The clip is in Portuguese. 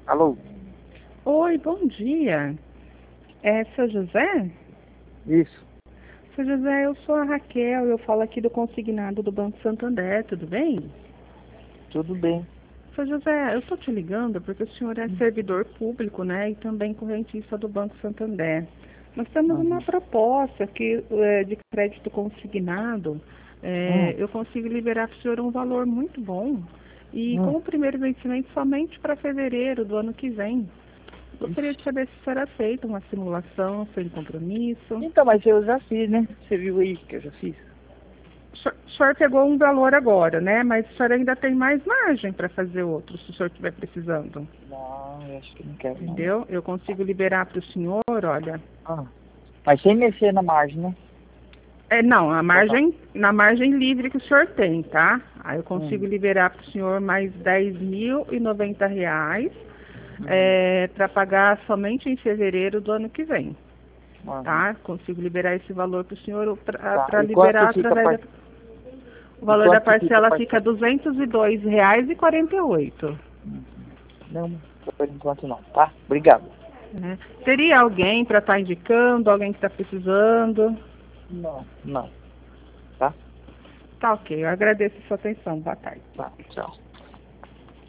Alô? Oi, bom dia. É seu José? Isso. Seu José, eu sou a Raquel, eu falo aqui do consignado do Banco Santander, tudo bem? Tudo bem. Seu José, eu estou te ligando porque o senhor é servidor público, né, e também correntista do Banco Santander. Nós temos uma proposta que, de crédito consignado, eu consigo liberar para o senhor um valor muito bom e com o primeiro vencimento somente para fevereiro do ano que vem. Gostaria de saber se será feita uma simulação sem compromisso. Então, mas eu já fiz, né? Você viu aí que eu já fiz? O senhor pegou um valor agora, né? Mas o senhor ainda tem mais margem para fazer outro, se o senhor estiver precisando. Não, eu acho que não quero não. Entendeu? Eu consigo liberar para o senhor, olha. Mas sem mexer na margem, né? Não, na margem livre que o senhor tem, tá? Aí eu consigo liberar para o senhor mais R$ 10.090 para pagar somente em fevereiro do ano que vem. Tá? Consigo liberar esse valor para o senhor para liberar através da... O valor da parcela fica R$ 202,48. Não, por enquanto não, tá? Obrigado. Teria alguém para estar indicando, alguém que está precisando? Não. Tá? Tá ok, eu agradeço a sua atenção. Boa tarde. Tá, tchau.